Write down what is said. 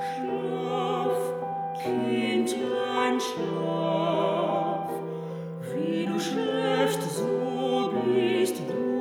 Schlaf, Kindlein, schlaf, wie du schläfst, so bist du